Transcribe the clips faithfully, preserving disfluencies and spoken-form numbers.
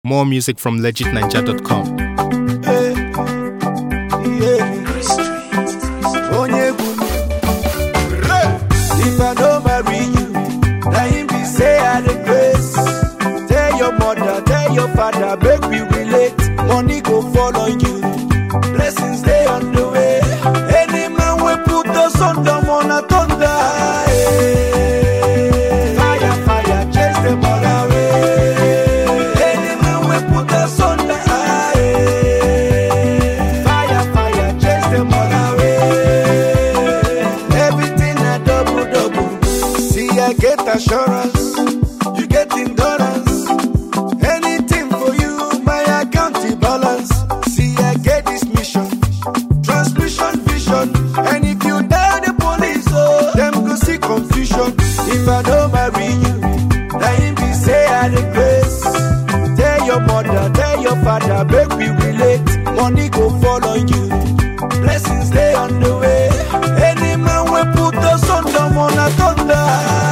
More music from legit ninja dot com. Hey, yeah. If I don't marry you, now him be say I the grace. Tell your mother, tell your father, make we relate. Money go follow you, blessings stay on the way. Any man will put us on the on a thunder. Hey. Fire, fire, chase them all away. Any man will put us on the high. Fire, fire, chase them all away. Everything a double, double. See, I get assurance, you get endurance. Anything for you, my account balance. See, I get this mission, transmission vision. And if you die the police, oh, them go see confusion. If I don't marry you, now him be say I the grace. Tell your mother, tell your father, make we relate. Money go follow you, blessings stay on the way. Any man will put us on the on a thunder.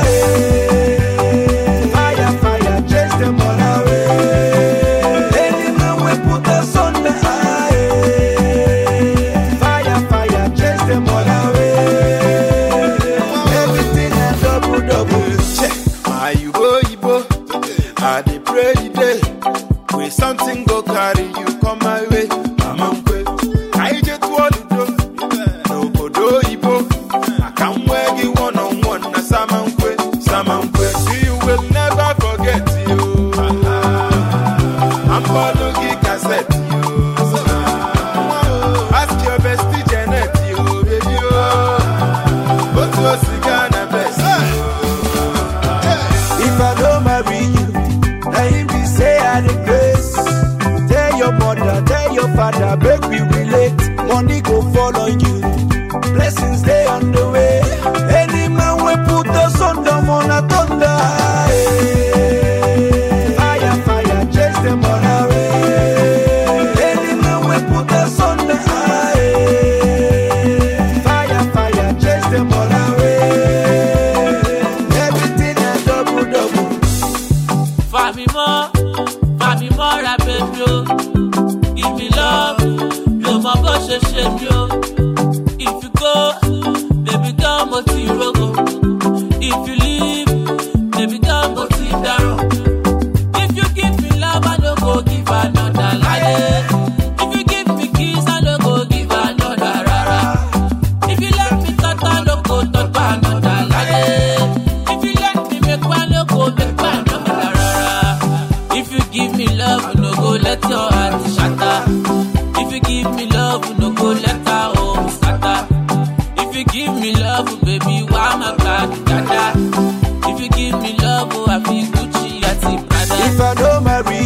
Hey. Fire, fire, chase them all away. Any man will put us on the high. Fire, fire, chase them all away. Everything a double, double. Check. Are you go, you go? I dey pray the day. When something go carry you come my way. I'm on way. I just want to do. No go do ibo. I can't wear you one on one. Na saman kwe, saman kwe. See you will never forget you. I'm following you cassette you. Ask your bestie Janet you, baby. But you cigar na best. If I don't marry you, now him be say I the grace. Tell your mother, tell your father, make we relate. Money go follow you, blessings stay on the way. Any man will put us on the on a thunder. Hey. Fire, fire, chase them all away. Any man will put us on the high. Fire, fire, chase them all away. Everything a double, double. Fami more, fami more, la baby, oh. Give me love, yo my boss is shame yo. If you go, baby come but you rogo. If you leave, baby come but you down. If you give me love, I don't go give another lie. If you give me kiss, I don't go give another rara. If you let me touch, I don't go touch another lie. If you let me make one, don't go make one another rara. If you give me love, no go let your heart shatter. If you give me love, no go let our home scatter. If you give me love, baby, why my glad dada? If you give me love, oh, I feel Gucci, I see Prada. If I don't marry